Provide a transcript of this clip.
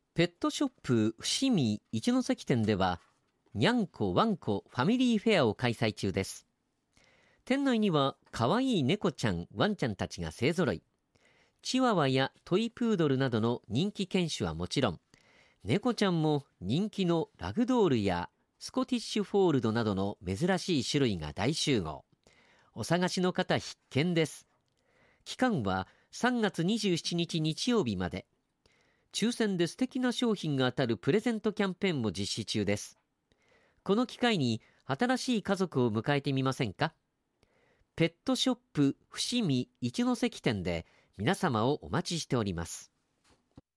ペットショップ伏見一関店では、にゃんこわんこファミリーフェアを開催中です。店内にはかわいい猫ちゃんワンちゃんたちが勢ぞろい。チワワやトイプードルなどの人気犬種はもちろん、猫ちゃんも人気のラグドールやスコティッシュフォールドなどの珍しい種類が大集合。お探しの方必見です。期間は3月27日日曜日まで。抽選で素敵な商品が当たるプレゼントキャンペーンも実施中です。この機会に新しい家族を迎えてみませんか？ペットショップ伏見一関店で皆様をお待ちしております。